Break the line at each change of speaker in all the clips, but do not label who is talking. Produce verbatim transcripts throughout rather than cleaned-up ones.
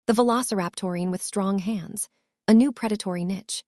the velociraptorine with strong hands, a new predatory niche.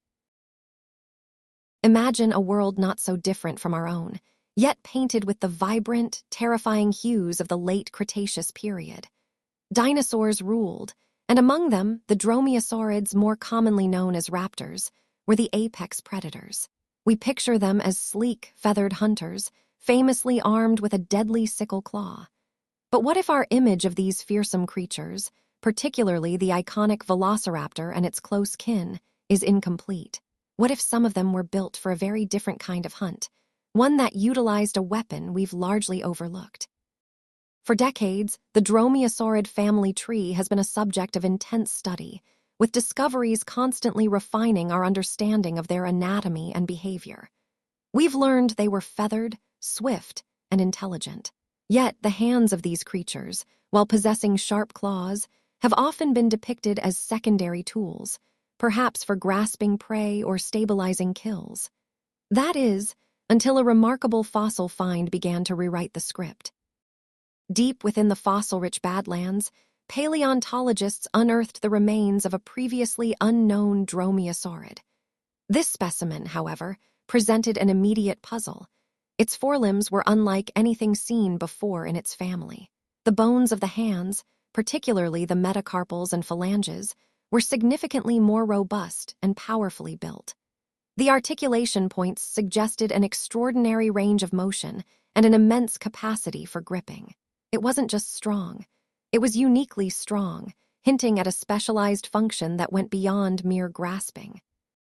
Imagine a world not so different from our own, yet painted with the vibrant, terrifying hues of the late Cretaceous period. Dinosaurs ruled, and among them, the dromaeosaurids, more commonly known as raptors, were the apex predators. We picture them as sleek, feathered hunters, famously armed with a deadly sickle claw. But what if our image of these fearsome creatures, particularly the iconic velociraptor and its close kin, is incomplete? What if some of them were built for a very different kind of hunt, one that utilized a weapon we've largely overlooked? For decades, the dromaeosaurid family tree has been a subject of intense study, with discoveries constantly refining our understanding of their anatomy and behavior. We've learned they were feathered, swift, and intelligent. Yet the hands of these creatures, while possessing sharp claws, have often been depicted as secondary tools, perhaps for grasping prey or stabilizing kills. That is, until a remarkable fossil find began to rewrite the script. Deep within the fossil-rich Badlands, paleontologists unearthed the remains of a previously unknown dromaeosaurid. This specimen, however, presented an immediate puzzle. Its forelimbs were unlike anything seen before in its family. The bones of the hands, particularly the metacarpals and phalanges, were significantly more robust and powerfully built. The articulation points suggested an extraordinary range of motion and an immense capacity for gripping. It wasn't just strong. It was uniquely strong, hinting at a specialized function that went beyond mere grasping.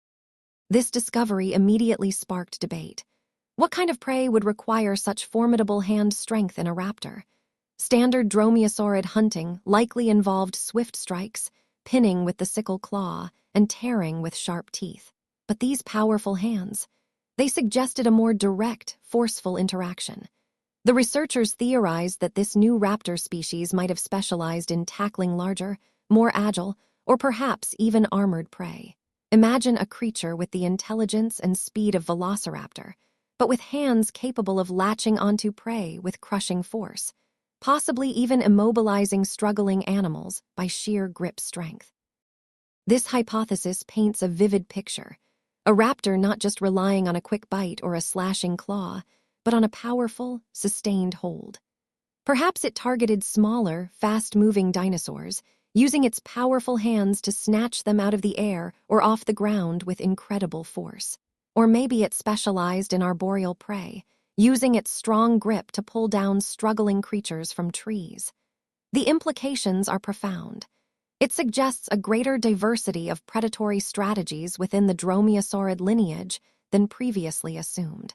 This discovery immediately sparked debate. What kind of prey would require such formidable hand strength in a raptor? Standard dromaeosaurid hunting likely involved swift strikes, pinning with the sickle claw, and tearing with sharp teeth. But these powerful hands, they suggested a more direct, forceful interaction. The researchers theorized that this new raptor species might have specialized in tackling larger, more agile, or perhaps even armored prey. Imagine a creature with the intelligence and speed of Velociraptor, but with hands capable of latching onto prey with crushing force, possibly even immobilizing struggling animals by sheer grip strength. This hypothesis paints a vivid picture, a raptor not just relying on a quick bite or a slashing claw, but on a powerful, sustained hold. Perhaps it targeted smaller, fast-moving dinosaurs, using its powerful hands to snatch them out of the air or off the ground with incredible force. Or maybe it specialized in arboreal prey, using its strong grip to pull down struggling creatures from trees. The implications are profound. It suggests a greater diversity of predatory strategies within the dromaeosaurid lineage than previously assumed.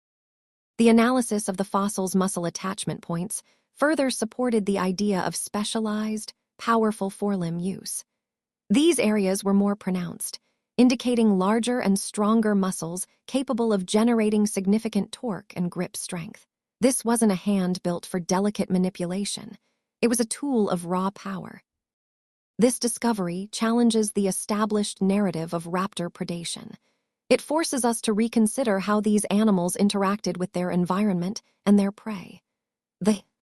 The analysis of the fossil's muscle attachment points further supported the idea of specialized, powerful forelimb use. These areas were more pronounced, indicating larger and stronger muscles capable of generating significant torque and grip strength. This wasn't a hand built for delicate manipulation. It was a tool of raw power. This discovery challenges the established narrative of raptor predation. It forces us to reconsider how these animals interacted with their environment and their prey. The